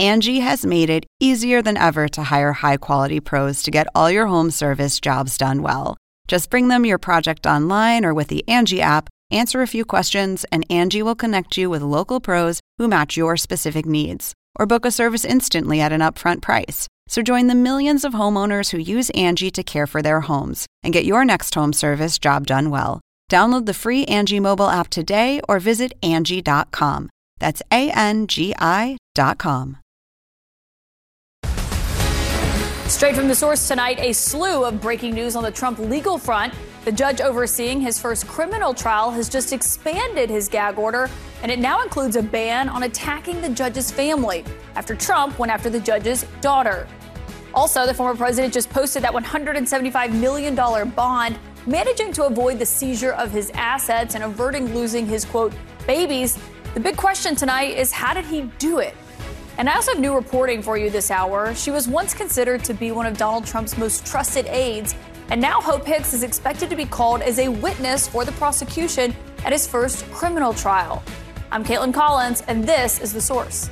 Angie has made it easier than ever to hire high-quality pros to get all your home service jobs done well. Just bring them your project online or with the Angie app, answer a few questions, and Angie will connect you with local pros who match your specific needs. Or book a service instantly at an upfront price. So join the millions of homeowners who use Angie to care for their homes and get your next home service job done well. Download the free Angie mobile app today or visit Angie.com. That's ANGI.com. Straight from the source tonight, a slew of breaking news on the Trump legal front. The judge overseeing his first criminal trial has just expanded his gag order, and it now includes a ban on attacking the judge's family after Trump went after the judge's daughter. Also, the former president just posted that $175 million bond, managing to avoid the seizure of his assets and averting losing his, quote, babies. The big question tonight is, how did he do it? And I also have new reporting for you this hour. She was once considered to be one of Donald Trump's most trusted aides, and now Hope Hicks is expected to be called as a witness for the prosecution at his first criminal trial. I'm Caitlin Collins, and this is The Source.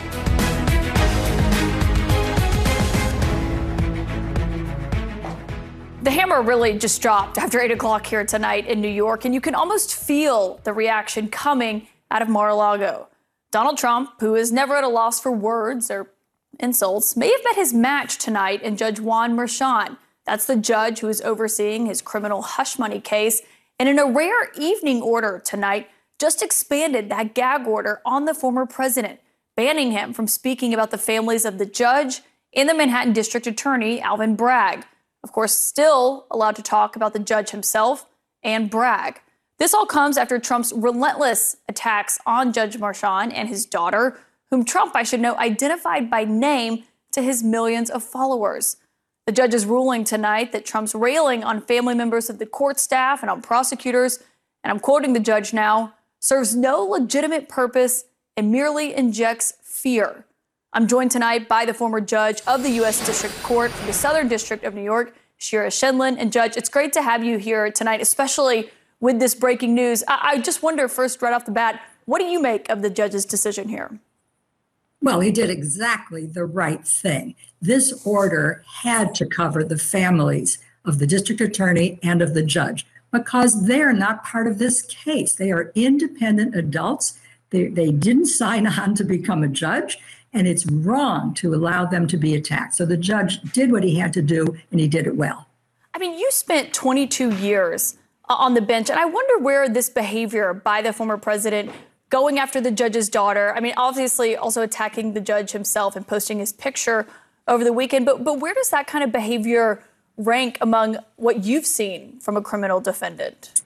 The hammer really just dropped after 8 o'clock here tonight in New York, and you can almost feel the reaction coming out of Mar-a-Lago. Donald Trump, who is never at a loss for words or insults, may have met his match tonight in Judge Juan Merchan. That's the judge who is overseeing his criminal hush money case. And in a rare evening order tonight, just expanded that gag order on the former president, banning him from speaking about the families of the judge and the Manhattan District Attorney, Alvin Bragg. Of course, still allowed to talk about the judge himself and Bragg. This all comes after Trump's relentless attacks on Judge Merchan and his daughter, whom Trump, I should note, identified by name to his millions of followers. The judge is ruling tonight that Trump's railing on family members of the court staff and on prosecutors, and I'm quoting the judge now, serves no legitimate purpose and merely injects fear. I'm joined tonight by the former judge of the U.S. District Court for the Southern District of New York, Shira Scheindlin. And Judge, it's great to have you here tonight, especially with this breaking news. I just wonder first, right off the bat, what do you make of the judge's decision here? Well, he did exactly the right thing. This order had to cover the families of the district attorney and of the judge because they are not part of this case. They are independent adults. They didn't sign on to become a judge, and it's wrong to allow them to be attacked. So the judge did what he had to do, and he did it well. I mean, you spent 22 years on the bench, and I wonder where this behavior by the former president going after the judge's daughter, I mean, obviously also attacking the judge himself and posting his picture over the weekend, but where does that kind of behavior rank among what you've seen from a criminal defendant?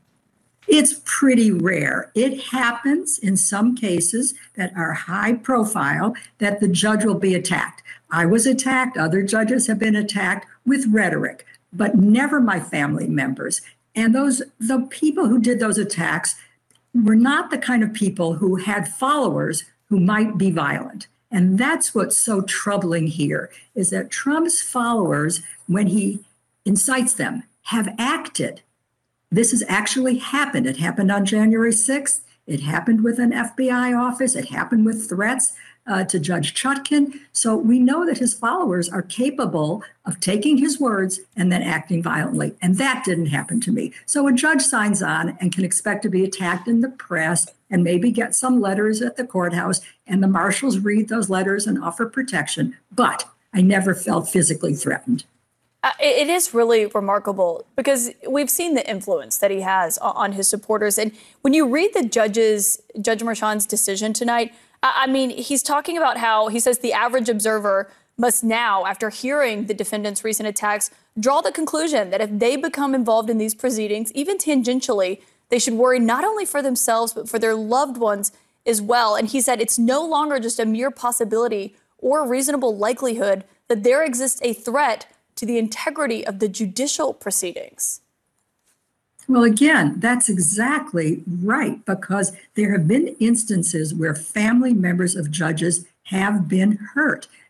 It's pretty rare. It happens in some cases that are high profile that the judge will be attacked. I was attacked. Other judges have been attacked with rhetoric, but never my family members. And the people who did those attacks were not the kind of people who had followers who might be violent. And that's what's so troubling here, is that Trump's followers, when he incites them, have acted. This has actually happened. It happened on January 6th. It happened with an FBI office. It happened with threats to Judge Chutkan. So we know that his followers are capable of taking his words and then acting violently. And that didn't happen to me. So a judge signs on and can expect to be attacked in the press and maybe get some letters at the courthouse. And the marshals read those letters and offer protection. But I never felt physically threatened. It is really remarkable because we've seen the influence that he has on his supporters. And when you read Judge Merchan's decision tonight, I mean, he's talking about how he says the average observer must now, after hearing the defendant's recent attacks, draw the conclusion that if they become involved in these proceedings, even tangentially, they should worry not only for themselves, but for their loved ones as well. And he said it's no longer just a mere possibility or a reasonable likelihood that there exists a threat to the integrity of the judicial proceedings. Well, again, that's exactly right, because there have been instances where family members of judges have been hurt.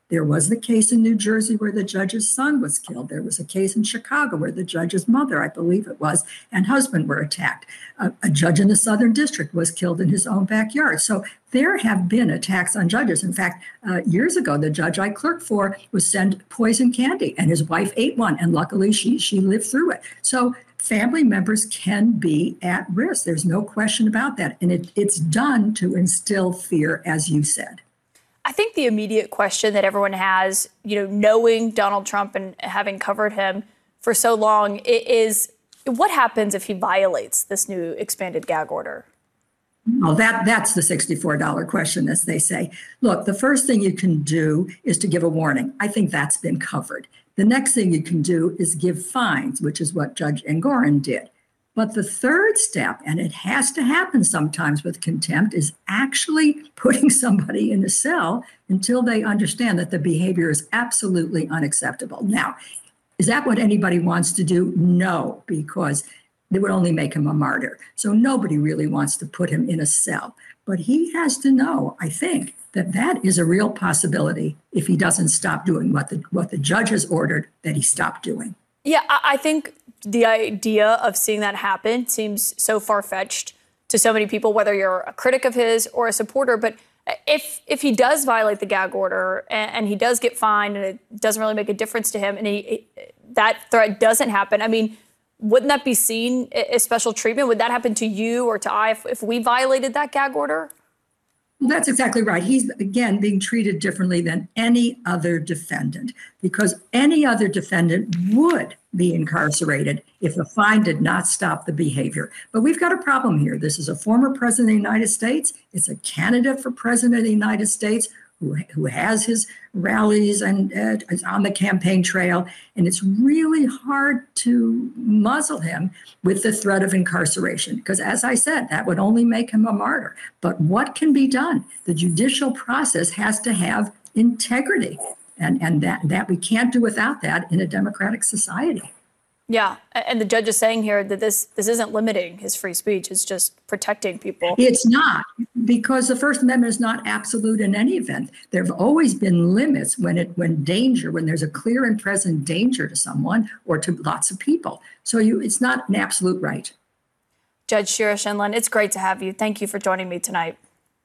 There was the case in New Jersey where the judge's son was killed. There was a case in Chicago where the judge's mother, I believe it was, and husband were attacked. A judge in the Southern District was killed in his own backyard. So there have been attacks on judges. In fact, years ago, the judge I clerked for was sent poison candy, and his wife ate one, and luckily she lived through it. So family members can be at risk. There's no question about that. And it's done to instill fear, as you said. I think the immediate question that everyone has, knowing Donald Trump and having covered him for so long, is what happens if he violates this new expanded gag order? Well, that's the $64 question, as they say. Look, the first thing you can do is to give a warning. I think that's been covered. The next thing you can do is give fines, which is what Judge Engoron did. But the third step, and it has to happen sometimes with contempt, is actually putting somebody in a cell until they understand that the behavior is absolutely unacceptable. Now, is that what anybody wants to do? No, because it would only make him a martyr. So nobody really wants to put him in a cell. But he has to know, I think, that is a real possibility if he doesn't stop doing what the judge has ordered that he stop doing. Yeah, I think the idea of seeing that happen seems so far-fetched to so many people, whether you're a critic of his or a supporter. But if he does violate the gag order and he does get fined and it doesn't really make a difference to him and that threat doesn't happen, I mean, wouldn't that be seen as special treatment? Would that happen to you or to I if we violated that gag order? Well, that's exactly right. He's, again, being treated differently than any other defendant, because any other defendant would be incarcerated if the fine did not stop the behavior. But we've got a problem here. This is a former president of the United States. It's a candidate for president of the United States who has his rallies and is on the campaign trail. And it's really hard to muzzle him with the threat of incarceration, because, as I said, that would only make him a martyr. But what can be done? The judicial process has to have integrity, and that we can't do without that in a democratic society. Yeah, and the judge is saying here that this isn't limiting his free speech. It's just protecting people. It's not, because the First Amendment is not absolute in any event. There have always been limits when there's a clear and present danger to someone or to lots of people. So it's not an absolute right. Judge Shira Scheindlin, it's great to have you. Thank you for joining me tonight.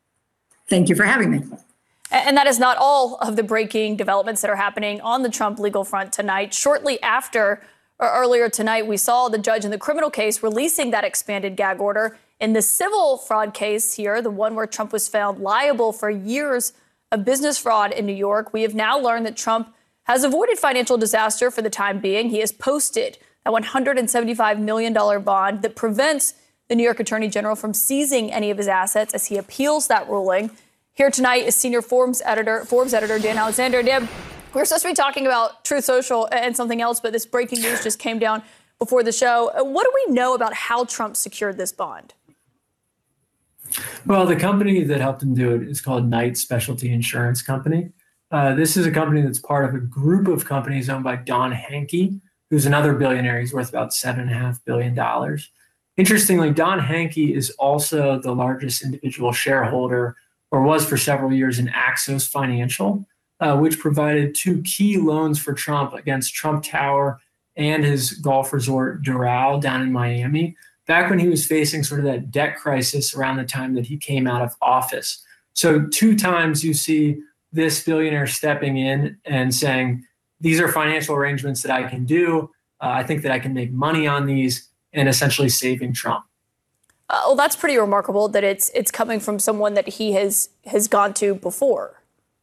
Thank you for having me. And that is not all of the breaking developments that are happening on the Trump legal front tonight. Shortly after, or earlier tonight, we saw the judge in the criminal case releasing that expanded gag order. In the civil fraud case here, the one where Trump was found liable for years of business fraud in New York, we have now learned that Trump has avoided financial disaster for the time being. He has posted a $175 million bond that prevents the New York Attorney General from seizing any of his assets as he appeals that ruling. Here tonight is senior Forbes editor Dan Alexander. Dan, we're supposed to be talking about Truth Social and something else, but this breaking news just came down before the show. What do we know about how Trump secured this bond? Well, the company that helped him do it is called Knight Specialty Insurance Company. This is a company that's part of a group of companies owned by Don Hankey, who's another billionaire. He's worth about $7.5 billion. Interestingly, Don Hankey is also the largest individual shareholder, or was for several years, in Axos Financial, which provided two key loans for Trump against Trump Tower and his golf resort Doral down in Miami, back when he was facing sort of that debt crisis around the time that he came out of office. So 2 times you see this billionaire stepping in and saying, these are financial arrangements that I can do. I think that I can make money on these, and essentially saving Trump. Well, that's pretty remarkable that it's coming from someone that he has gone to before.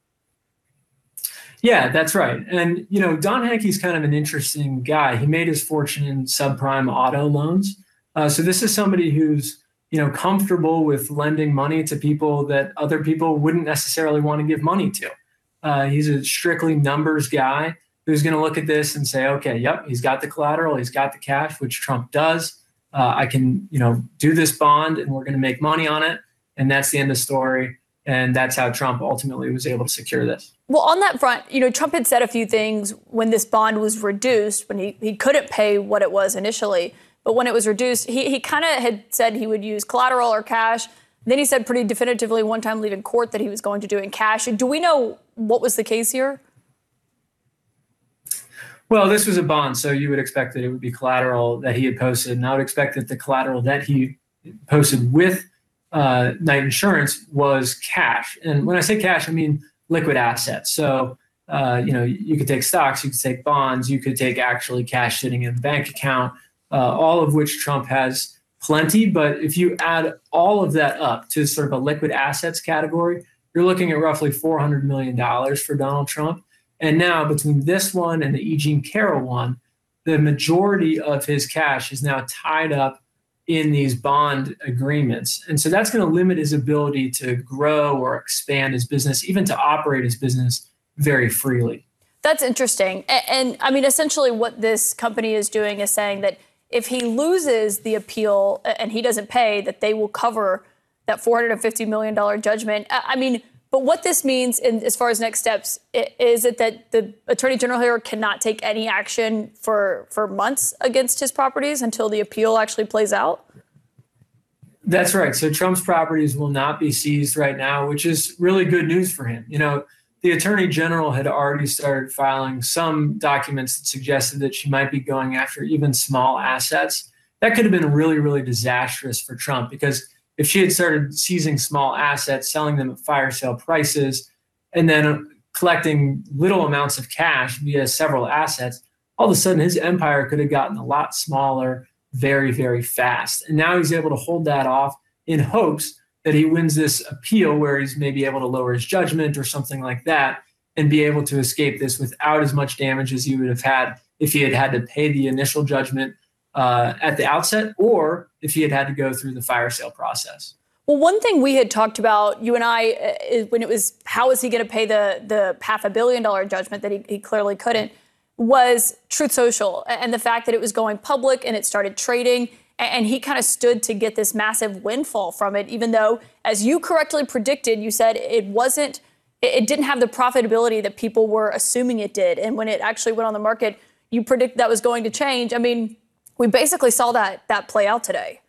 Yeah, that's right. And, Don Hankey's kind of an interesting guy. He made his fortune in subprime auto loans. So this is somebody who's, comfortable with lending money to people that other people wouldn't necessarily want to give money to. He's a strictly numbers guy who's going to look at this and say, okay, yep, he's got the collateral, he's got the cash, which Trump does. I can, do this bond and we're going to make money on it. And that's the end of the story. And that's how Trump ultimately was able to secure this. Well, on that front, Trump had said a few things when this bond was reduced, when he couldn't pay what it was initially. But when it was reduced, he kind of had said he would use collateral or cash. Then he said pretty definitively one time leaving court that he was going to do it in cash. Do we know what was the case here? Well, this was a bond, so you would expect that it would be collateral that he had posted. And I would expect that the collateral that he posted with Knight Insurance was cash. And when I say cash, I mean liquid assets. So, you could take stocks, you could take bonds, you could take actually cash sitting in a bank account, all of which Trump has plenty. But if you add all of that up to sort of a liquid assets category, you're looking at roughly $400 million for Donald Trump. And now between this one and the E. Jean Carroll one, the majority of his cash is now tied up in these bond agreements. And so that's going to limit his ability to grow or expand his business, even to operate his business very freely. That's interesting. And I mean, essentially what this company is doing is saying that if he loses the appeal and he doesn't pay, that they will cover that $450 million judgment. I mean, but what this means as far as next steps, is it that the Attorney General here cannot take any action for months against his properties until the appeal actually plays out? That's right. So Trump's properties will not be seized right now, which is really good news for him. The Attorney General had already started filing some documents that suggested that she might be going after even small assets. That could have been really, really disastrous for Trump, because if she had started seizing small assets, selling them at fire sale prices, and then collecting little amounts of cash via several assets, all of a sudden his empire could have gotten a lot smaller very, very fast. And now he's able to hold that off in hopes that he wins this appeal where he's maybe able to lower his judgment or something like that and be able to escape this without as much damage as he would have had if he had had to pay the initial judgment at the outset, or if he had had to go through the fire sale process. Well, one thing we had talked about, you and I, when it was how is he going to pay the $500 million judgment that he clearly couldn't, was Truth Social and the fact that it was going public and it started trading. And he kind of stood to get this massive windfall from it, even though, as you correctly predicted, you said it didn't have the profitability that people were assuming it did. And when it actually went on the market, you predicted that was going to change. I mean, we basically saw that play out today.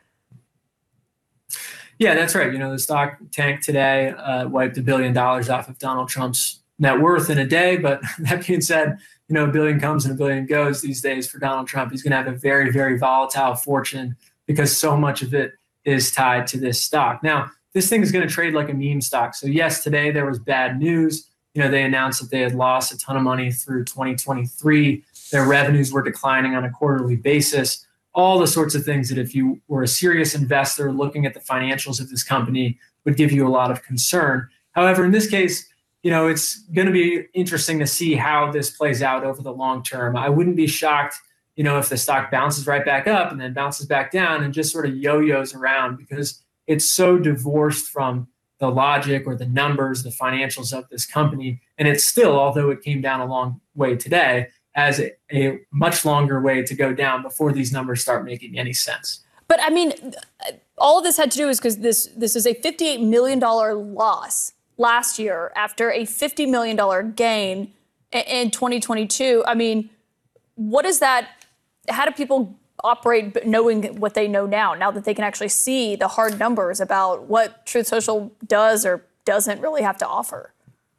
Yeah, that's right. The stock tanked today, wiped $1 billion off of Donald Trump's net worth in a day. But that being said, a billion comes and a billion goes these days for Donald Trump. He's going to have a very, very volatile fortune because so much of it is tied to this stock. Now, this thing is going to trade like a meme stock. So yes, today there was bad news. They announced that they had lost a ton of money through 2023. Their revenues were declining on a quarterly basis. All the sorts of things that if you were a serious investor looking at the financials of this company would give you a lot of concern. However, in this case, it's going to be interesting to see how this plays out over the long term. I wouldn't be shocked, if the stock bounces right back up and then bounces back down and just sort of yo-yos around, because it's so divorced from the logic or the numbers, the financials of this company. And it's still, although it came down a long way today, has a much longer way to go down before these numbers start making any sense. But I mean, all of this had to do is because this is a $58 million loss last year after a $50 million gain in 2022. I mean, what is that? How do people operate knowing what they know now that they can actually see the hard numbers about what Truth Social does or doesn't really have to offer?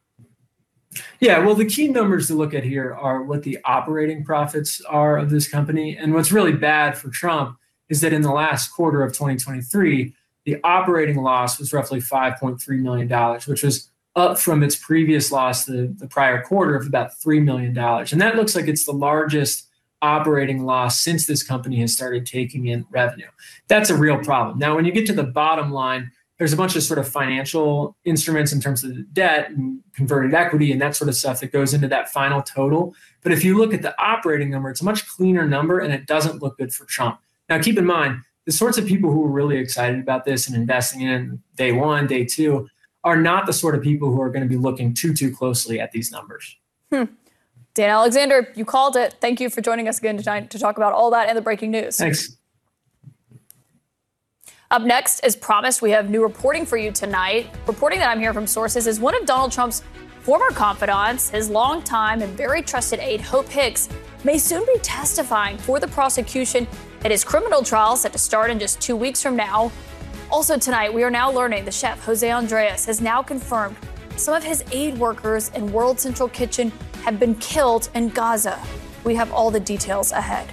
Yeah, well, the key numbers to look at here are what the operating profits are of this company. And what's really bad for Trump is that in the last quarter of 2023, the operating loss was roughly $5.3 million, which was up from its previous loss the prior quarter of about $3 million. And that looks like it's the largest operating loss since this company has started taking in revenue. That's a real problem. Now, when you get to the bottom line, there's a bunch of sort of financial instruments in terms of the debt and converted equity and that sort of stuff that goes into that final total. But if you look at the operating number, it's a much cleaner number and it doesn't look good for Trump. Now, keep in mind, the sorts of people who are really excited about this and investing in day one, day two, are not the sort of people who are going to be looking too closely at these numbers. Dan Alexander, you called it. Thank you for joining us again tonight to talk about all that and the breaking news. Thanks. Up next, as promised, we have new reporting for you tonight. Reporting that I'm hearing from sources is one of Donald Trump's former confidants, his longtime and very trusted aide, Hope Hicks, may soon be testifying for the prosecution at his criminal trial set to start in just 2 weeks from now. Also tonight, we are now learning the chef, Jose Andres, has now confirmed some of his aide workers in World Central Kitchen have been killed in Gaza. We have all the details ahead.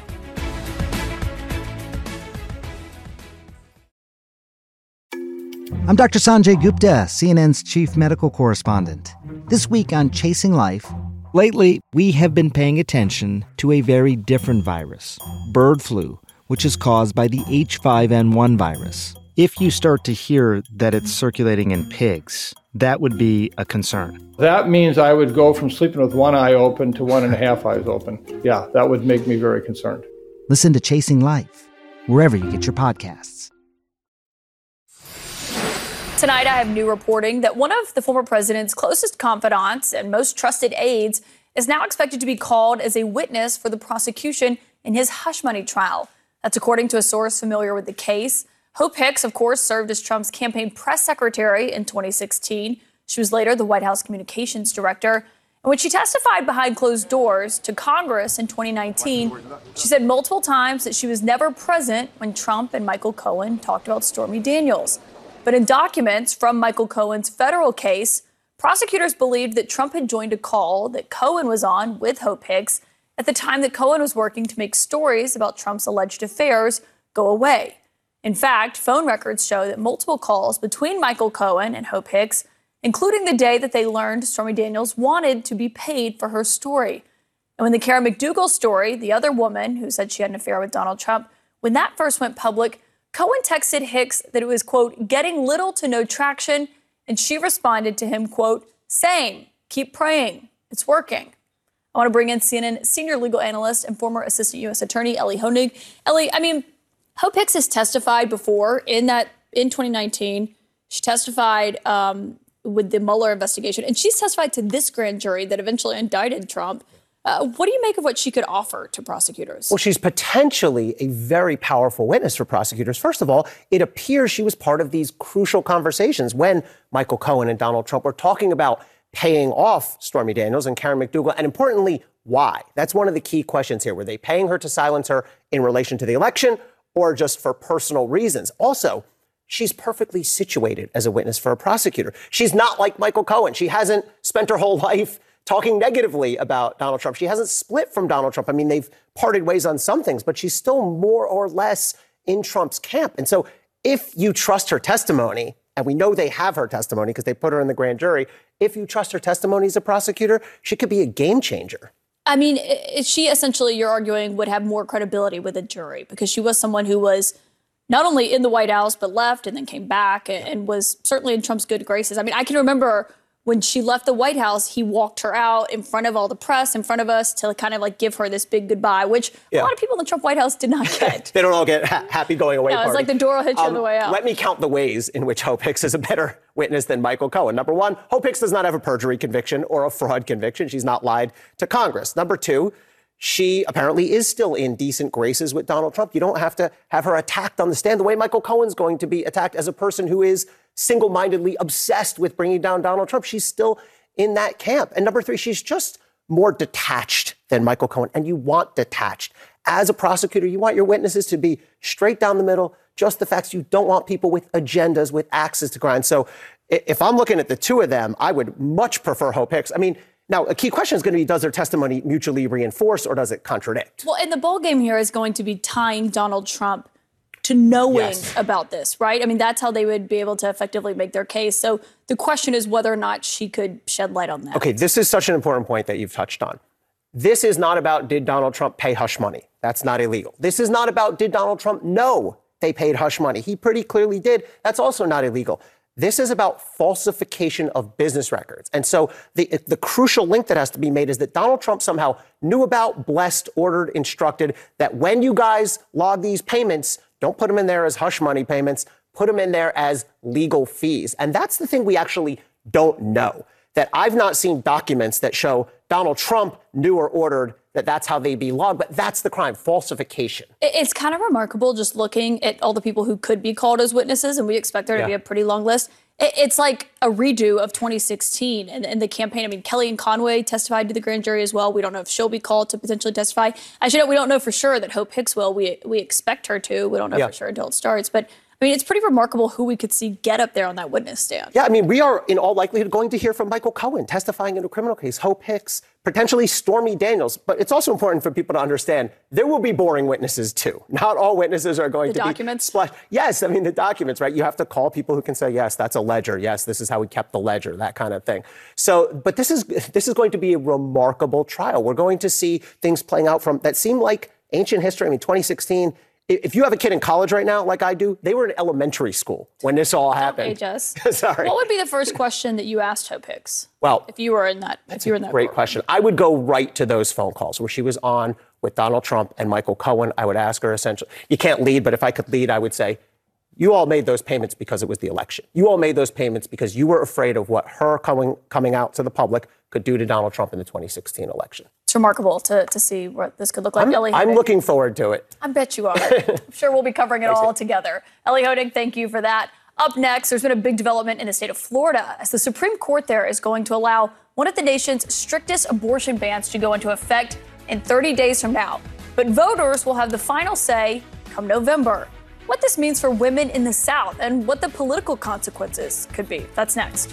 I'm Dr. Sanjay Gupta, CNN's chief medical correspondent. This week on Chasing Life, lately we have been paying attention to a very different virus, bird flu, which is caused by the H5N1 virus. If you start to hear that it's circulating in pigs, that would be a concern. That means I would go from sleeping with one eye open to 1.5 eyes open. Yeah, that would make me very concerned. Listen to Chasing Life, wherever you get your podcasts. Tonight, I have new reporting that one of the former president's closest confidants and most trusted aides is now expected to be called as a witness for the prosecution in his hush money trial. That's according to a source familiar with the case. Hope Hicks, of course, served as Trump's campaign press secretary in 2016. She was later the White House communications director. And when she testified behind closed doors to Congress in 2019, she said multiple times that she was never present when Trump and Michael Cohen talked about Stormy Daniels. But in documents from Michael Cohen's federal case, prosecutors believed that Trump had joined a call that Cohen was on with Hope Hicks at the time that Cohen was working to make stories about Trump's alleged affairs go away. In fact, phone records show that multiple calls between Michael Cohen and Hope Hicks, including the day that they learned Stormy Daniels wanted to be paid for her story. And when the Karen McDougal story, the other woman who said she had an affair with Donald Trump, when that first went public, Cohen texted Hicks that it was, quote, getting little to no traction, and she responded to him, quote, same, keep praying, it's working. I want to bring in CNN senior legal analyst and former assistant U.S. attorney Elie Honig. Elie, Hope Hicks has testified before in 2019. She testified with the Mueller investigation, and she's testified to this grand jury that eventually indicted Trump. What do you make of what she could offer to prosecutors? Well, she's potentially a very powerful witness for prosecutors. First of all, it appears she was part of these crucial conversations when Michael Cohen and Donald Trump were talking about paying off Stormy Daniels and Karen McDougal, and importantly, why? That's one of the key questions here. Were they paying her to silence her in relation to the election or just for personal reasons? Also, she's perfectly situated as a witness for a prosecutor. She's not like Michael Cohen. She hasn't spent her whole life talking negatively about Donald Trump. She hasn't split from Donald Trump. I mean, they've parted ways on some things, but she's still more or less in Trump's camp. And so if you trust her testimony, and we know they have her testimony because they put her in the grand jury, if you trust her testimony as a prosecutor, she could be a game changer. I mean, she essentially, you're arguing, would have more credibility with a jury because she was someone who was not only in the White House, but left and then came back and was certainly in Trump's good graces. I mean, I can remember when she left the White House, he walked her out in front of all the press, in front of us, to kind of like give her this big goodbye, which a lot of people in the Trump White House did not get. They don't all get happy going away. No, it's like the door will hit you on the way out. Let me count the ways in which Hope Hicks is a better witness than Michael Cohen. Number one, Hope Hicks does not have a perjury conviction or a fraud conviction. She's not lied to Congress. Number two, she apparently is still in decent graces with Donald Trump. You don't have to have her attacked on the stand the way Michael Cohen's going to be attacked as a person who is single-mindedly obsessed with bringing down Donald Trump. She's still in that camp. And number three, she's just more detached than Michael Cohen. And you want detached. As a prosecutor, you want your witnesses to be straight down the middle, just the facts. You don't want people with agendas, with axes to grind. So if I'm looking at the two of them, I would much prefer Hope Hicks. I mean, now, a key question is going to be, does their testimony mutually reinforce or does it contradict? Well, and the ballgame here is going to be tying Donald Trump to knowing about this, right? I mean, that's how they would be able to effectively make their case. So the question is whether or not she could shed light on that. Okay, this is such an important point that you've touched on. This is not about, did Donald Trump pay hush money? That's not illegal. This is not about, did Donald Trump know they paid hush money? He pretty clearly did. That's also not illegal. This is about falsification of business records. And so the crucial link that has to be made is that Donald Trump somehow knew about, blessed, ordered, instructed that when you guys log these payments, don't put them in there as hush money payments, put them in there as legal fees. And that's the thing we actually don't know, that I've not seen documents that show Donald Trump knew or ordered that that's how they be logged, but that's the crime, falsification. It's kind of remarkable just looking at all the people who could be called as witnesses, and we expect there to be a pretty long list. It's like a redo of 2016 and the campaign. I mean, Kellyanne Conway testified to the grand jury as well. We don't know if she'll be called to potentially testify. Actually, we don't know for sure that Hope Hicks will. We expect her to. We don't know for sure until it starts. But I mean, it's pretty remarkable who we could see get up there on that witness stand. Yeah, I mean, we are in all likelihood going to hear from Michael Cohen testifying in a criminal case, Hope Hicks, potentially Stormy Daniels. But it's also important for people to understand there will be boring witnesses, too. Not all witnesses are going to documents? be Yes, I mean, the documents, right? You have to call people who can say, yes, that's a ledger. Yes, this is how we kept the ledger, that kind of thing. So, but this is going to be a remarkable trial. We're going to see things playing out that seem like ancient history. I mean, 2016. If you have a kid in college right now, like I do, they were in elementary school when this all happened. Don't age us. Sorry. What would be the first question that you asked Hope Hicks? Well, if you were in that, great question. I would go right to those phone calls where she was on with Donald Trump and Michael Cohen. I would ask her essentially, you can't lead, but if I could lead, I would say, you all made those payments because it was the election. You all made those payments because you were afraid of what her coming out to the public could do to Donald Trump in the 2016 election. It's remarkable to see what this could look like. I'm looking forward to it. I bet you are. I'm sure we'll be covering it all together. Elie Honig, thank you for that. Up next, there's been a big development in the state of Florida as the Supreme Court there is going to allow one of the nation's strictest abortion bans to go into effect in 30 days from now. But voters will have the final say come November. What this means for women in the South and what the political consequences could be. That's next.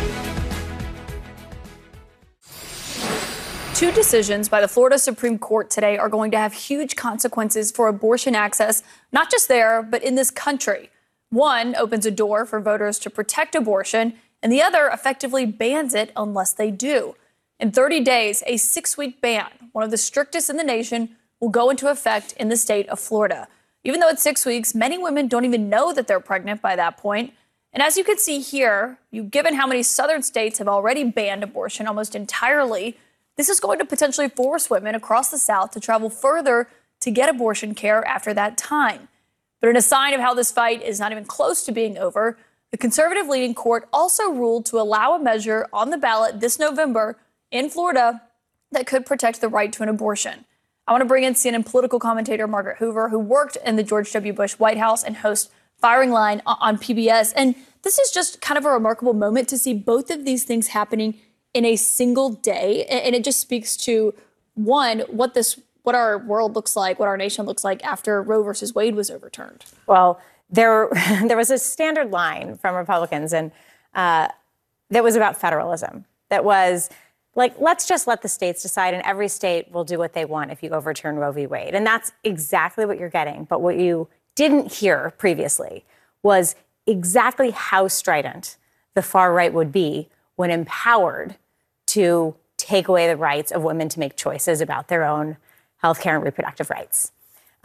Two decisions by the Florida Supreme Court today are going to have huge consequences for abortion access, not just there, but in this country. One opens a door for voters to protect abortion, and the other effectively bans it unless they do. In 30 days, a 6-week ban, one of the strictest in the nation, will go into effect in the state of Florida. Even though it's 6 weeks, many women don't even know that they're pregnant by that point. And as you can see here, given how many southern states have already banned abortion almost entirely, this is going to potentially force women across the South to travel further to get abortion care after that time. But in a sign of how this fight is not even close to being over, the conservative-leaning court also ruled to allow a measure on the ballot this November in Florida that could protect the right to an abortion. I want to bring in CNN political commentator Margaret Hoover, who worked in the George W. Bush White House and hosts Firing Line on PBS. And this is just kind of a remarkable moment to see both of these things happening in a single day. And it just speaks to, one, what our world looks like, what our nation looks like after Roe versus Wade was overturned. Well, there was a standard line from Republicans and that was about federalism. That was like, let's just let the states decide, and every state will do what they want if you overturn Roe v. Wade. And that's exactly what you're getting. But what you didn't hear previously was exactly how strident the far right would be when empowered to take away the rights of women to make choices about their own health care and reproductive rights.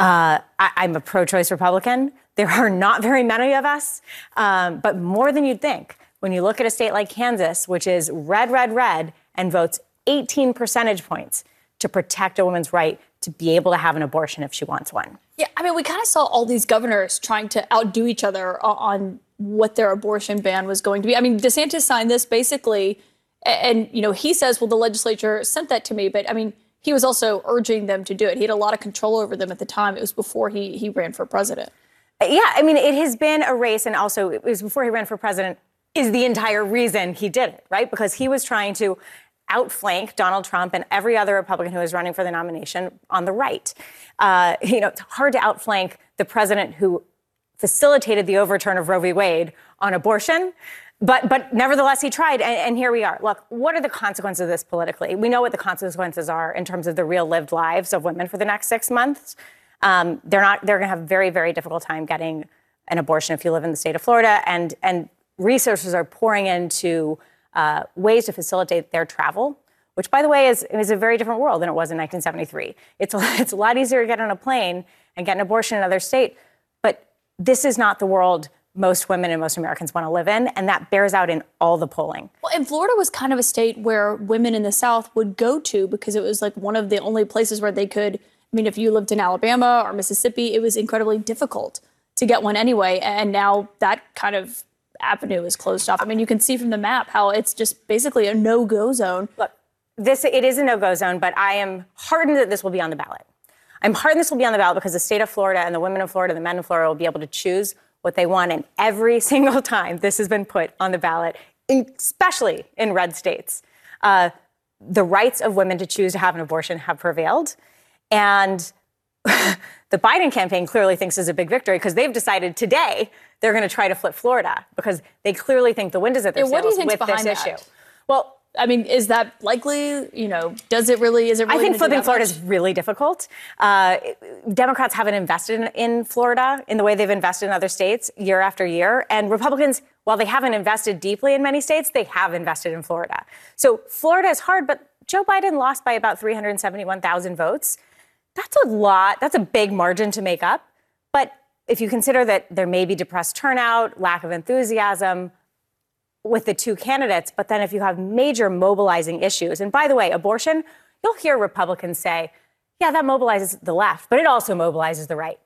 I'm a pro-choice Republican. There are not very many of us, but more than you'd think. When you look at a state like Kansas, which is red, red, red, and votes 18 percentage points to protect a woman's right to be able to have an abortion if she wants one. Yeah, I mean, we kind of saw all these governors trying to outdo each other on what their abortion ban was going to be. I mean, DeSantis signed this basically, and, he says, well, the legislature sent that to me, but I mean, he was also urging them to do it. He had a lot of control over them at the time. It was before he ran for president. Yeah, I mean, it has been a race, and also it was before he ran for president is the entire reason he did it, right? Because he was trying to outflank Donald Trump and every other Republican who was running for the nomination on the right. It's hard to outflank the president who facilitated the overturn of Roe v. Wade on abortion. But nevertheless, he tried, and here we are. Look, what are the consequences of this politically? We know what the consequences are in terms of the real lived lives of women for the next 6 months. They're going to have a very, very difficult time getting an abortion if you live in the state of Florida, and resources are pouring into ways to facilitate their travel, which, by the way, is a very different world than it was in 1973. It's a lot easier to get on a plane and get an abortion in another state, but this is not the world most women and most Americans want to live in, and that bears out in all the polling. Well, and Florida was kind of a state where women in the South would go to because it was like one of the only places where they could, if you lived in Alabama or Mississippi, it was incredibly difficult to get one anyway, and now that kind of avenue is closed off. You can see from the map how it's just basically a no-go zone. Look, it is a no-go zone, but I am heartened that this will be on the ballot. I'm heartened this will be on the ballot because the state of Florida and the women of Florida, the men of Florida will be able to choose what they want. And every single time this has been put on the ballot, especially in red states, the rights of women to choose to have an abortion have prevailed. And the Biden campaign clearly thinks is a big victory because they've decided today they're going to try to flip Florida because they clearly think the wind is at their sails what do you think's with this behind that? issue. Well, I mean, is that likely? You know, is it really? I think flipping Florida is really difficult. Democrats haven't invested in Florida in the way they've invested in other states year after year. And Republicans, while they haven't invested deeply in many states, they have invested in Florida. So Florida is hard, but Joe Biden lost by about 371,000 votes. That's a lot. That's a big margin to make up. But if you consider that there may be depressed turnout, lack of enthusiasm with the two candidates, but then if you have major mobilizing issues, and by the way, abortion, you'll hear Republicans say, yeah, that mobilizes the left, but it also mobilizes the right.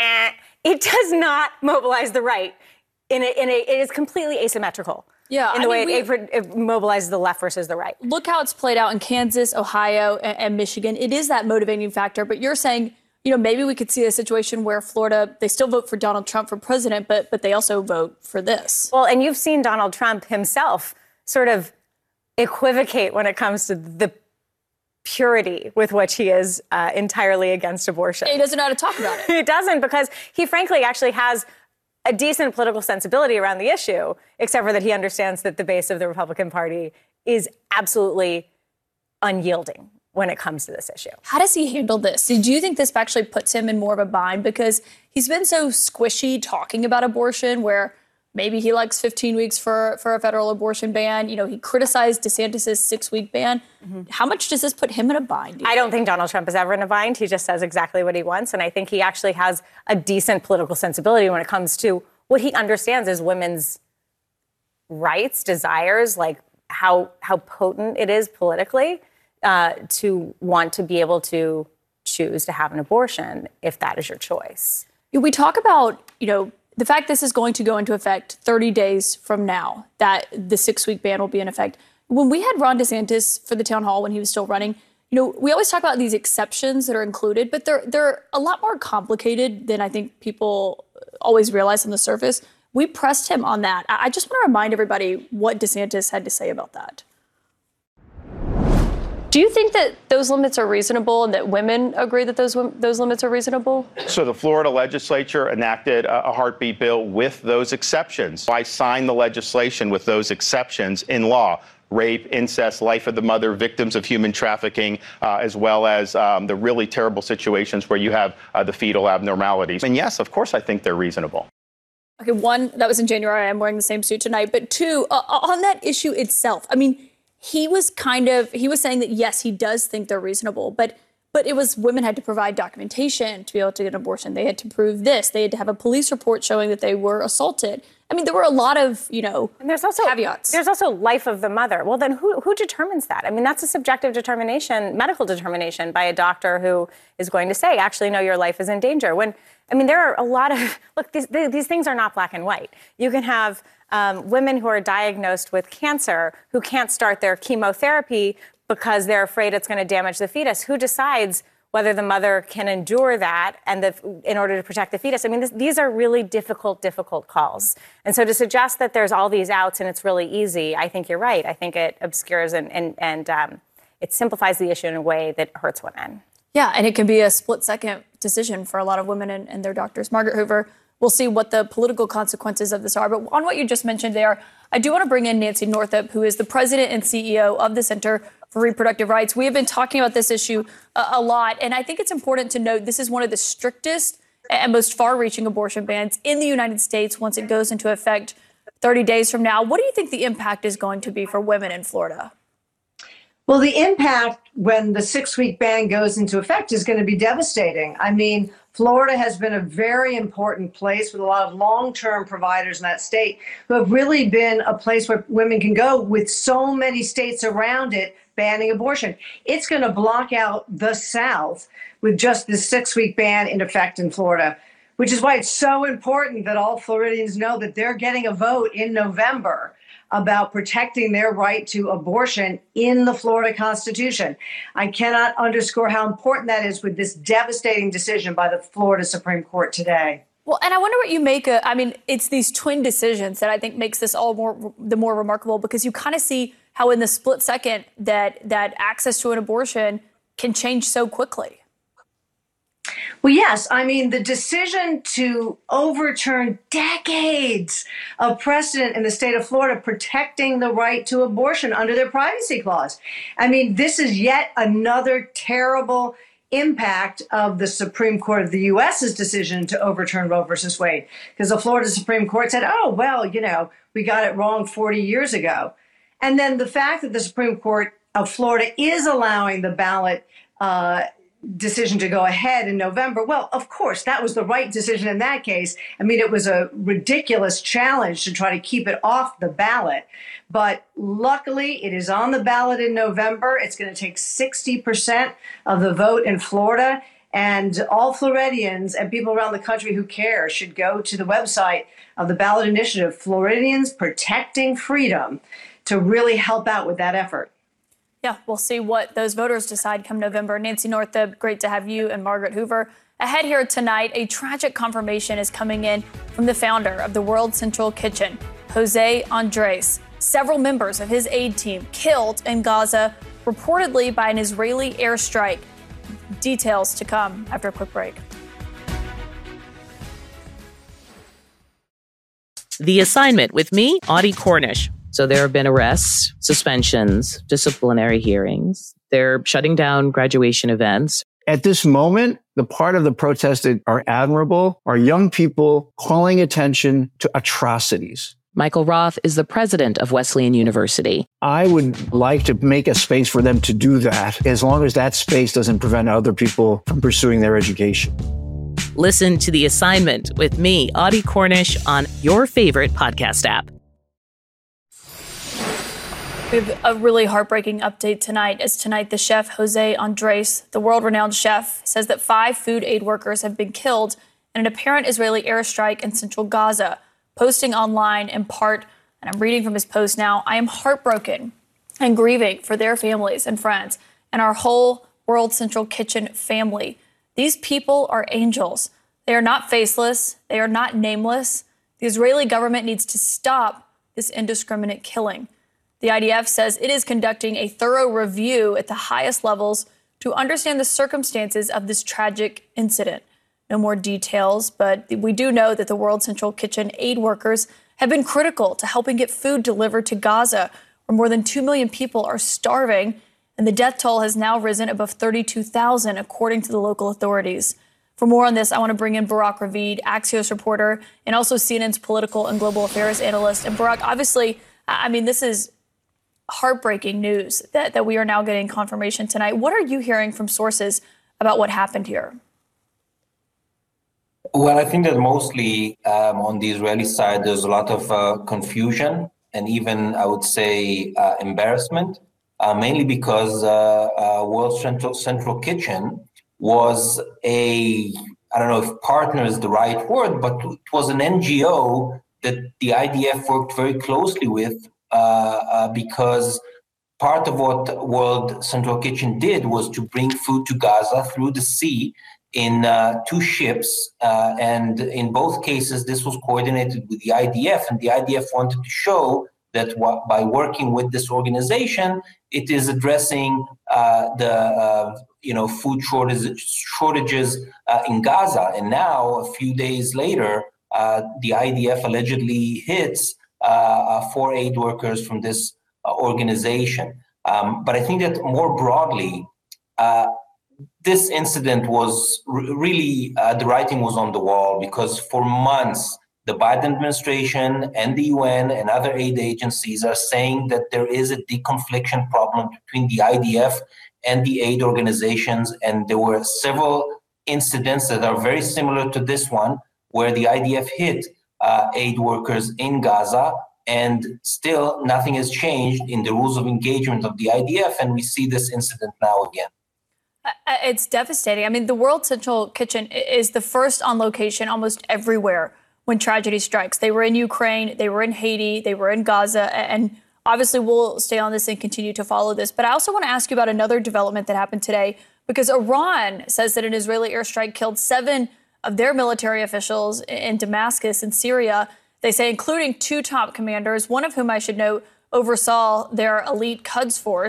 It does not mobilize the right. It is completely asymmetrical. Yeah, in the way it mobilizes the left versus the right. Look how it's played out in Kansas, Ohio, and Michigan. It is that motivating factor, but you're saying, you know, maybe we could see a situation where Florida, they still vote for Donald Trump for president, but they also vote for this. Well, and you've seen Donald Trump himself sort of equivocate when it comes to the purity with which he is entirely against abortion. He doesn't know how to talk about it. He doesn't, because he frankly actually has a decent political sensibility around the issue, except for that he understands that the base of the Republican Party is absolutely unyielding when it comes to this issue. How does he handle this? Do you think this actually puts him in more of a bind? Because he's been so squishy talking about abortion, where maybe he likes 15 weeks for a federal abortion ban. You know, he criticized DeSantis' 6-week ban. Mm-hmm. How much does this put him in a bind? I don't think Donald Trump is ever in a bind. He just says exactly what he wants. And I think he actually has a decent political sensibility when it comes to what he understands as women's rights, desires, like how potent it is politically to want to be able to choose to have an abortion if that is your choice. We talk about, you know, the fact this is going to go into effect 30 days from now, that the 6-week ban will be in effect. When we had Ron DeSantis for the town hall when he was still running, you know, we always talk about these exceptions that are included, but they're a lot more complicated than I think people always realize on the surface. We pressed him on that. I just want to remind everybody what DeSantis had to say about that. Do you think that those limits are reasonable and that women agree that those limits are reasonable? So the Florida legislature enacted a heartbeat bill with those exceptions. I signed the legislation with those exceptions in law: rape, incest, life of the mother, victims of human trafficking, as well as the really terrible situations where you have the fetal abnormalities. And yes, of course, I think they're reasonable. Okay, one, that was in January. I'm wearing the same suit tonight. But two, on that issue itself, I mean, he was saying that, yes, he does think they're reasonable, but it was women had to provide documentation to be able to get an abortion. They had to prove this. They had to have a police report showing that they were assaulted. I mean, there were a lot of, you know, and there's also caveats. There's also life of the mother. Well, then who determines that? I mean, that's a subjective determination, medical determination by a doctor who is going to say, actually, no, your life is in danger. There are a lot of, look, these things are not black and white. You can have women who are diagnosed with cancer who can't start their chemotherapy because they're afraid it's going to damage the fetus. Who decides whether the mother can endure that in order to protect the fetus? I mean, these are really difficult calls. And so to suggest that there's all these outs and it's really easy, I think you're right. I think it obscures and it simplifies the issue in a way that hurts women. Yeah, and it can be a split-second decision for a lot of women and their doctors. Margaret Hoover, we'll see what the political consequences of this are. But on what you just mentioned there, I do want to bring in Nancy Northup, who is the president and CEO of the Center for Reproductive Rights. We have been talking about this issue a lot, and I think it's important to note this is one of the strictest and most far-reaching abortion bans in the United States once it goes into effect 30 days from now. What do you think the impact is going to be for women in Florida? Well, the impact when the 6-week ban goes into effect is going to be devastating. I mean, Florida has been a very important place with a lot of long-term providers in that state who have really been a place where women can go with so many states around it banning abortion. It's going to block out the South with just the 6-week ban in effect in Florida, which is why it's so important that all Floridians know that they're getting a vote in November about protecting their right to abortion in the Florida Constitution. I cannot underscore how important that is with this devastating decision by the Florida Supreme Court today. Well, and I wonder what you make of, it's these twin decisions that I think makes this all more remarkable, because you kind of see how in the split second that access to an abortion can change so quickly. Well, yes. I mean, the decision to overturn decades of precedent in the state of Florida protecting the right to abortion under their privacy clause. I mean, this is yet another terrible impact of the Supreme Court of the U.S.'s decision to overturn Roe versus Wade, because the Florida Supreme Court said, oh, well, we got it wrong 40 years ago. And then the fact that the Supreme Court of Florida is allowing the ballot decision to go ahead in November. Well, of course, that was the right decision in that case. I mean, it was a ridiculous challenge to try to keep it off the ballot. But luckily, it is on the ballot in November. It's going to take 60% of the vote in Florida. And all Floridians and people around the country who care should go to the website of the ballot initiative, Floridians Protecting Freedom, to really help out with that effort. Yeah, we'll see what those voters decide come November. Nancy Northup, great to have you, and Margaret Hoover. Ahead here tonight, a tragic confirmation is coming in from the founder of the World Central Kitchen, Jose Andres. Several members of his aid team killed in Gaza, reportedly by an Israeli airstrike. Details to come after a quick break. The Assignment with me, Audie Cornish. So there have been arrests, suspensions, disciplinary hearings. They're shutting down graduation events. At this moment, the part of the protests that are admirable are young people calling attention to atrocities. Michael Roth is the president of Wesleyan University. I would like to make a space for them to do that, as long as that space doesn't prevent other people from pursuing their education. Listen to The Assignment with me, Audie Cornish, on your favorite podcast app. We have a really heartbreaking update tonight, as tonight the chef Jose Andres, the world-renowned chef, says that 5 food aid workers have been killed in an apparent Israeli airstrike in central Gaza. Posting online in part, and I'm reading from his post now, I am heartbroken and grieving for their families and friends and our whole World Central Kitchen family. These people are angels. They are not faceless. They are not nameless. The Israeli government needs to stop this indiscriminate killing. The IDF says it is conducting a thorough review at the highest levels to understand the circumstances of this tragic incident. No more details, but we do know that the World Central Kitchen aid workers have been critical to helping get food delivered to Gaza, where more than 2 million people are starving, and the death toll has now risen above 32,000, according to the local authorities. For more on this, I want to bring in Barak Ravid, Axios reporter, and also CNN's political and global affairs analyst. And Barak, obviously, I mean, this is heartbreaking news that we are now getting confirmation tonight. What are you hearing from sources about what happened here? Well, I think that mostly on the Israeli side, there's a lot of confusion and even, I would say, embarrassment, mainly because World Central Kitchen was I don't know if partner is the right word, but it was an NGO that the IDF worked very closely with because part of what World Central Kitchen did was to bring food to Gaza through the sea in 2 ships. And in both cases, this was coordinated with the IDF. And the IDF wanted to show that by working with this organization, it is addressing the food shortages in Gaza. And now, a few days later, the IDF allegedly hits 4 aid workers from this organization. But I think that more broadly, this incident was really, the writing was on the wall, because for months, the Biden administration and the UN and other aid agencies are saying that there is a deconfliction problem between the IDF and the aid organizations. And there were several incidents that are very similar to this one, where the IDF hit aid workers in Gaza, and still nothing has changed in the rules of engagement of the IDF. And we see this incident now again. It's devastating. I mean, the World Central Kitchen is the first on location almost everywhere when tragedy strikes. They were in Ukraine, they were in Haiti, they were in Gaza, and obviously we'll stay on this and continue to follow this. But I also want to ask you about another development that happened today, because Iran says that an Israeli airstrike killed 7 of their military officials in Damascus in Syria. They say including 2 top commanders, one of whom I should note oversaw their elite Quds force.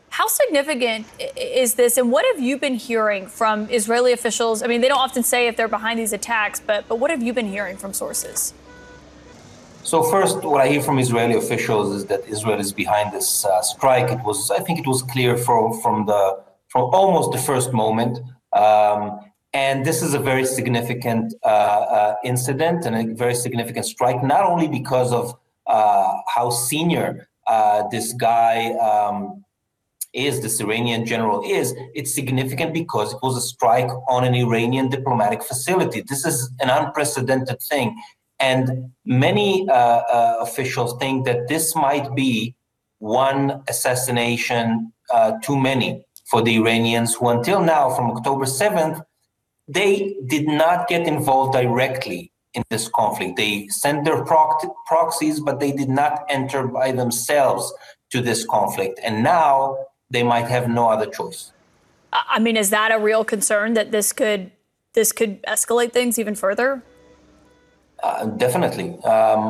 How significant is this, and what have you been hearing from Israeli officials? I mean, they don't often say if they're behind these attacks, but what have you been hearing from sources? So first, what I hear from Israeli officials is that Israel is behind this strike. I think it was clear from almost the first moment. And this is a very significant incident and a very significant strike, not only because of how senior this guy this Iranian general is. It's significant because it was a strike on an Iranian diplomatic facility. This is an unprecedented thing. And many officials think that this might be one assassination too many for the Iranians, who until now, from October 7th, they did not get involved directly in this conflict. They sent their proxies, but they did not enter by themselves to this conflict. And now they might have no other choice. I mean, is that a real concern that this could escalate things even further? Definitely.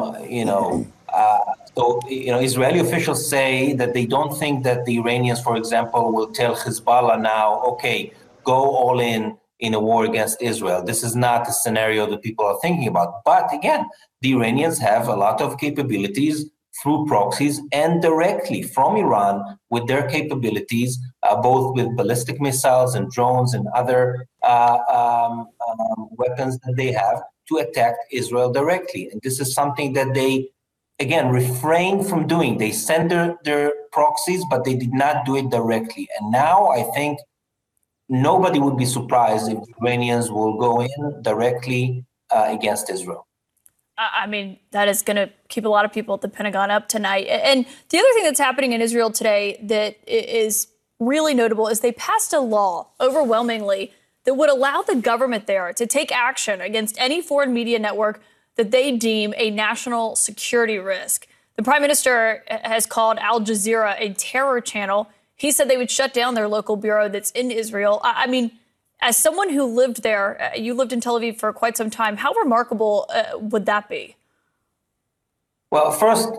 Israeli officials say that they don't think that the Iranians, for example, will tell Hezbollah now, okay, go all in a war against Israel. This is not a scenario that people are thinking about. But again, the Iranians have a lot of capabilities through proxies and directly from Iran with their capabilities, both with ballistic missiles and drones and other weapons that they have to attack Israel directly. And this is something that they, again, refrain from doing. They send their proxies, but they did not do it directly. And now I think nobody would be surprised if the Iranians will go in directly against Israel. I mean, that is going to keep a lot of people at the Pentagon up tonight. And the other thing that's happening in Israel today that is really notable is they passed a law overwhelmingly that would allow the government there to take action against any foreign media network that they deem a national security risk. The prime minister has called Al Jazeera a terror channel. He said they would shut down their local bureau that's in Israel. I mean, as someone who lived there, you lived in Tel Aviv for quite some time. How remarkable would that be? Well, first,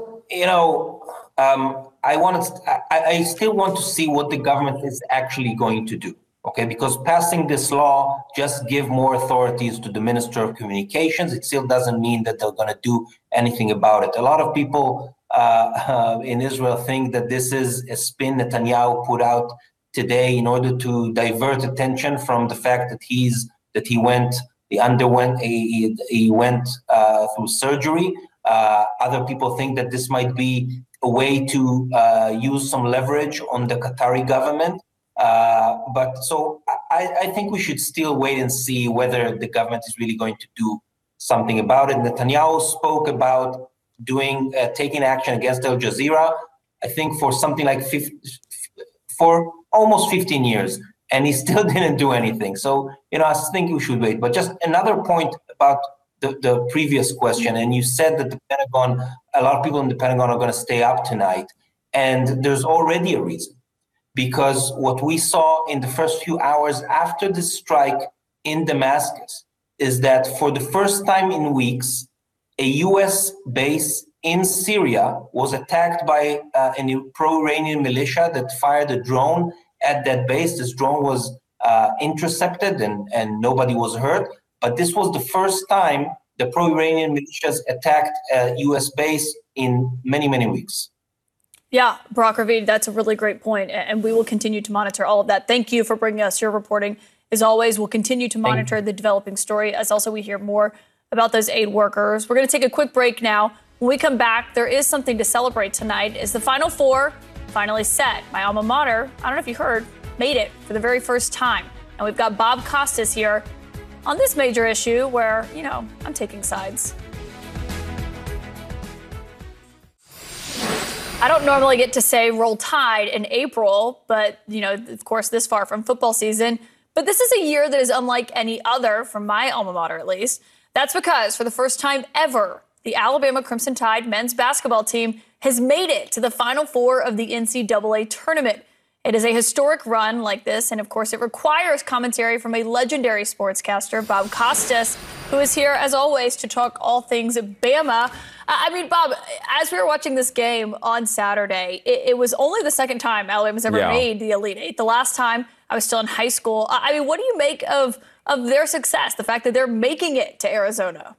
I still want to see what the government is actually going to do. Okay, because passing this law just give more authorities to the Minister of Communications. It still doesn't mean that they're going to do anything about it. A lot of people in Israel think that this is a spin Netanyahu put out today in order to divert attention from the fact that he went through surgery. Other people think that this might be a way to use some leverage on the Qatari government. But I think we should still wait and see whether the government is really going to do something about it. Netanyahu spoke about taking action against Al Jazeera, I think for something like for almost 15 years, and he still didn't do anything. So, I think we should wait. But just another point about the previous question, and you said that the Pentagon, a lot of people in the Pentagon are going to stay up tonight, and there's already a reason. Because what we saw in the first few hours after the strike in Damascus is that for the first time in weeks, a U.S. base in Syria was attacked by a pro-Iranian militia that fired a drone at that base. This drone was intercepted and nobody was hurt. But this was the first time the pro-Iranian militias attacked a U.S. base in many, many weeks. Yeah, Barak Ravid, that's a really great point, and we will continue to monitor all of that. Thank you for bringing us your reporting. As always, we'll continue to monitor the developing story as also we hear more about those aid workers. We're going to take a quick break now. When we come back, there is something to celebrate tonight as the Final Four finally set. My alma mater, I don't know if you heard, made it for the very first time. And we've got Bob Costas here on this major issue where, I'm taking sides. I don't normally get to say roll tide in April, but, of course, this far from football season. But this is a year that is unlike any other, from my alma mater at least. That's because for the first time ever, the Alabama Crimson Tide men's basketball team has made it to the Final Four of the NCAA tournament. It is a historic run like this, and of course, it requires commentary from a legendary sportscaster, Bob Costas, who is here, as always, to talk all things Bama. I mean, Bob, as we were watching this game on Saturday, it was only the second time Alabama's ever made the Elite Eight. The last time I was still in high school. I mean, what do you make of their success, the fact that they're making it to Arizona?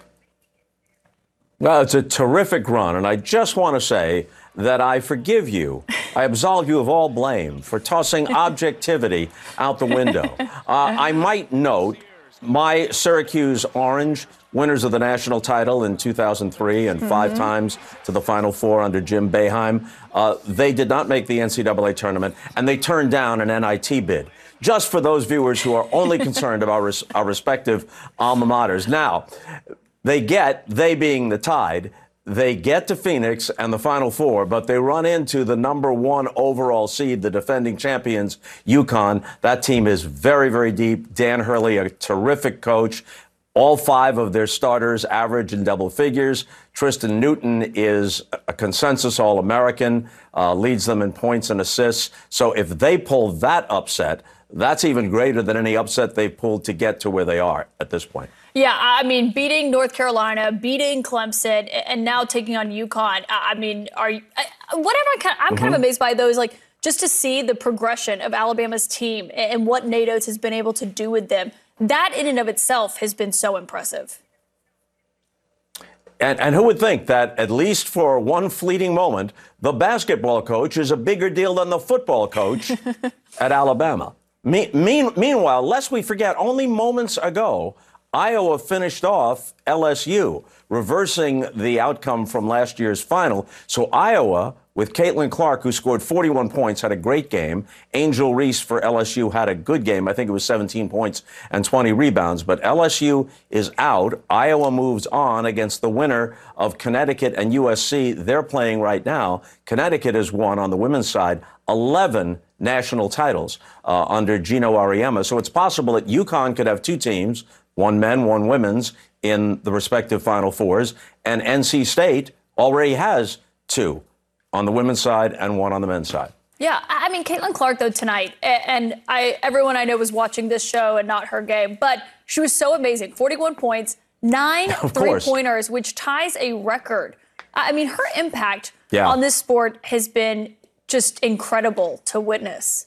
Well, it's a terrific run, and I just want to say that I forgive you. I absolve you of all blame for tossing objectivity out the window. I might note my Syracuse Orange, winners of the national title in 2003 and 5 times to the Final Four under Jim Boeheim, they did not make the NCAA tournament, and they turned down an NIT bid. Just for those viewers who are only concerned about our respective alma maters. Now, they being the Tide, they get to Phoenix and the Final Four, but they run into the number 1 overall seed, the defending champions, UConn. That team is very, very deep. Dan Hurley, a terrific coach. All 5 of their starters average in double figures. Tristan Newton is a consensus All-American, leads them in points and assists. So if they pull that upset, that's even greater than any upset they've pulled to get to where they are at this point. Yeah, I mean, beating North Carolina, beating Clemson, and now taking on UConn. I mean, I'm kind of amazed by those, like, just to see the progression of Alabama's team and what Nate Oates has been able to do with them. That in and of itself has been so impressive. And who would think that, at least for one fleeting moment, the basketball coach is a bigger deal than the football coach at Alabama? Meanwhile, lest we forget, only moments ago, Iowa finished off LSU, reversing the outcome from last year's final. So Iowa, with Caitlin Clark, who scored 41 points, had a great game. Angel Reese for LSU had a good game. I think it was 17 points and 20 rebounds. But LSU is out. Iowa moves on against the winner of Connecticut and USC. They're playing right now. Connecticut has won on the women's side 11 national titles under Gino Auriemma. So it's possible that UConn could have 2 teams, 1 men, 1 women's, in the respective Final Fours. And NC State already has 2 on the women's side and 1 on the men's side. Yeah, I mean, Caitlin Clark, though, tonight, and everyone I know was watching this show and not her game, but she was so amazing. 41 points, 9 3-pointers, which ties a record. I mean, her impact on this sport has been just incredible to witness.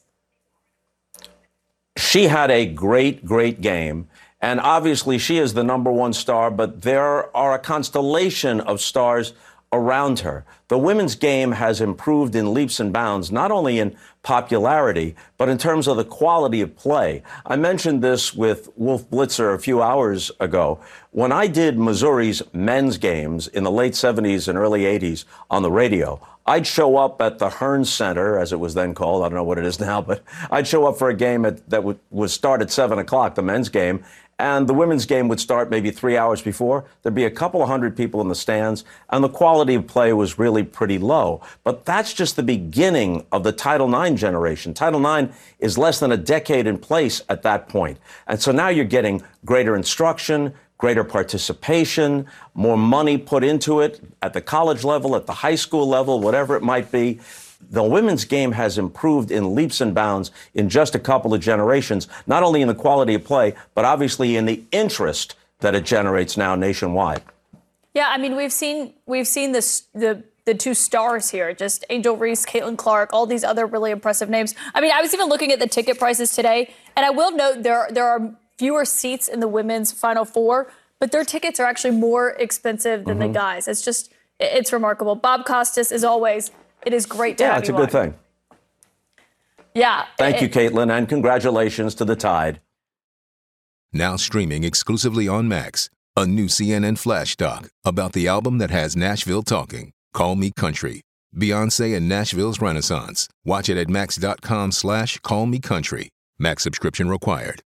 She had a great, great game. And obviously, she is the number 1 star, but there are a constellation of stars around her. The women's game has improved in leaps and bounds, not only in popularity, but in terms of the quality of play. I mentioned this with Wolf Blitzer a few hours ago. When I did Missouri's men's games in the late 70s and early 80s on the radio, I'd show up at the Hearns Center, as it was then called. I don't know what it is now, but I'd show up for a game that would start at 7 o'clock, the men's game. And the women's game would start maybe 3 hours before. There'd be a couple of hundred people in the stands, and the quality of play was really pretty low. But that's just the beginning of the Title IX generation. Title IX is less than a decade in place at that point. And so now you're getting greater instruction, greater participation, more money put into it at the college level, at the high school level, whatever it might be. The women's game has improved in leaps and bounds in just a couple of generations, not only in the quality of play, but obviously in the interest that it generates now nationwide. Yeah, I mean, we've seen the 2 stars here, just Angel Reese, Caitlin Clark, all these other really impressive names. I mean, I was even looking at the ticket prices today, and I will note there are fewer seats in the women's Final Four, but their tickets are actually more expensive than the guys. It's remarkable. Bob Costas, as always, it is great to have you on. Yeah, it's a good thing. Yeah. Thank you, Caitlin, and congratulations to the Tide. Now streaming exclusively on Max, a new CNN flash doc about the album that has Nashville talking, Call Me Country. Beyonce and Nashville's Renaissance. Watch it at max.com/callmecountry. Max subscription required.